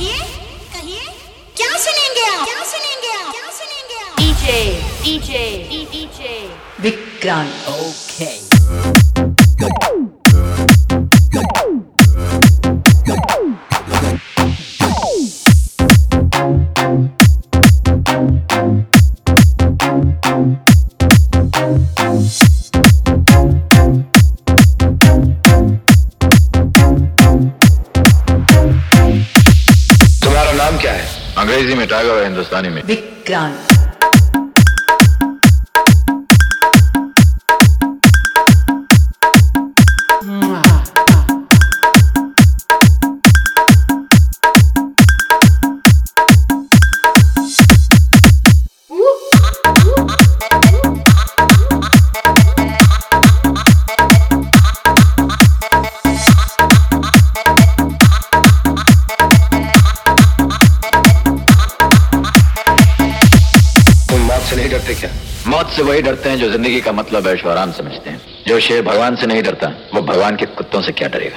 कहिए कहिए क्या सुनेंगे आप, क्या सुनेंगे आप, क्या सुनेंगे आप? डीजे विक्रांत। ओके नाम क्या है? अंग्रेजी में टाइगर और हिंदुस्तानी में विक्रांत। से नहीं डरते क्या? मौत से वही डरते हैं जो जिंदगी का मतलब ऐशो आराम समझते हैं। जो शेर भगवान से नहीं डरता वो भगवान के कुत्तों से क्या डरेगा?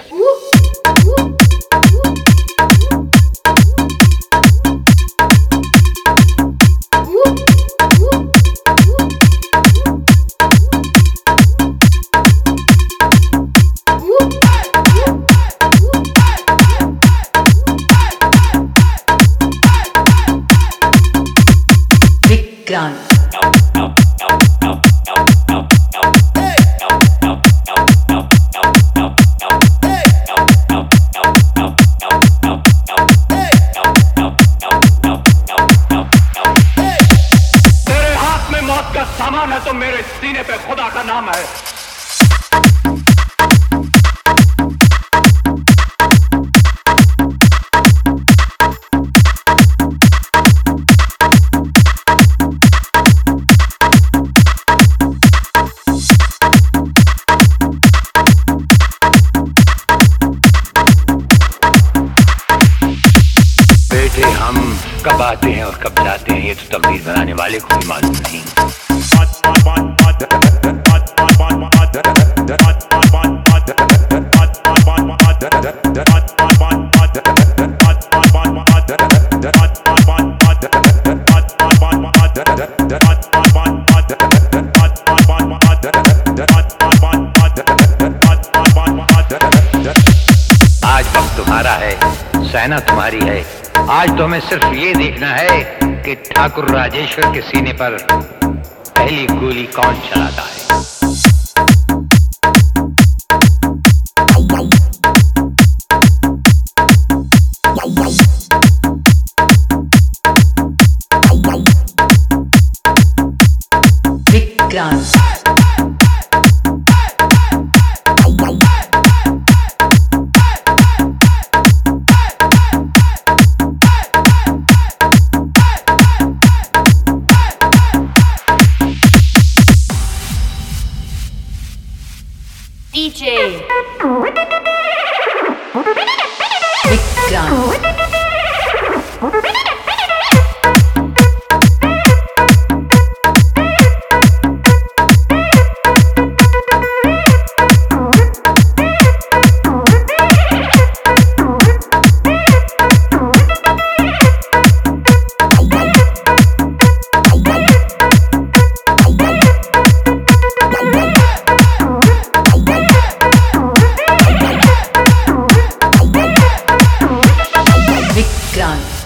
विक्रांत। तेरे हाथ में मौत का सामान है तो मेरे सीने पे खुदा का नाम है। हम कब आते हैं और कब जाते हैं ये तो तकदीर बनाने वाले को भी मालूम नहीं। आज वक्त तुम्हारा है, सेना तुम्हारी है। आज तो हमें सिर्फ ये देखना है कि ठाकुर राजेश्वर के सीने पर पहली गोली कौन चलाता है। विक्रांत। डीजे विक्रांत। विक्रांत।